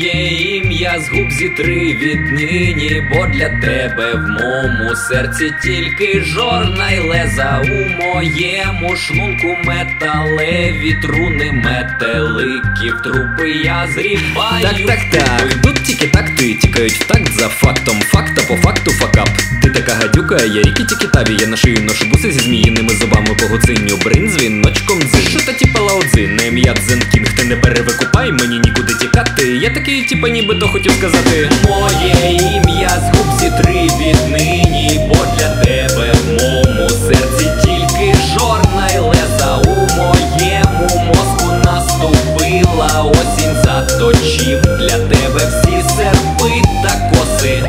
Моє ім'я з губ зітри віднині, бо для тебе в моєму серці тільки жорна й леза. У моєму шлунку металеві труни, метеликів трупи я зрібаю. Так, тут тільки такти тікають в такт за фактом. Факта по факту факап. Ти така гадюка, я рікі-тікі-таві. Я на шию ношу буси зі зміїними зубами по гуциню. Брин дзвіночком дзин. Що та тіпа Лао-цзи, на ім'я Дзен-Кінг. Ти не перевикупай, мені нікуди тікати. Я такий тіпа нібито хотів сказати: моє ім'я з губ зітри віднині, бо для тебе в моєму серці тільки жорна й леза. У моєму мозку наступила осінь, заточив для тебе всі серпи та коси.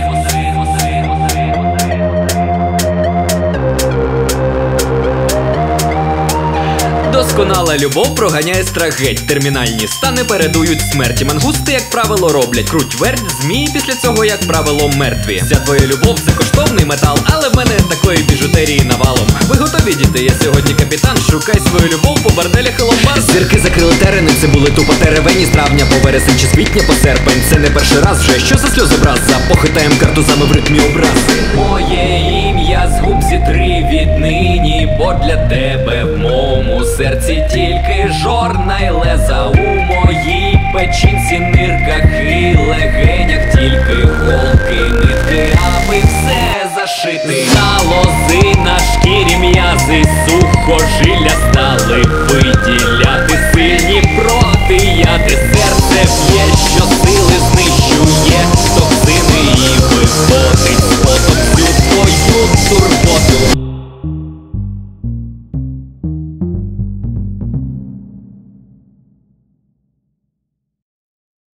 Досконала любов проганяє страх геть. Термінальні стани передують смерті. Мангусти, як правило, роблять круть верть. Змії після цього, як правило, мертві. Вся твоя любов – це коштовний метал, але в мене такої біжутерії навалом. Ви готові, діти? Я сьогодні капітан. Шукай свою любов по борделях і ломбардах. Зірки закрили терени, це були тупо теревені. З травня по вересень чи з квітня по серпень. Це не перший раз вже, що за сльозобраз. Похитаєм картузами в ритмі образи. Моє ім'я з губ зітри віднині, бо для тебе в моєму серці тільки жорна й леза. У моїй печінці, нирках і легенях тільки голки, нитки, аби все зашити. Залози на шкірі, м'язи, сухожилля стали.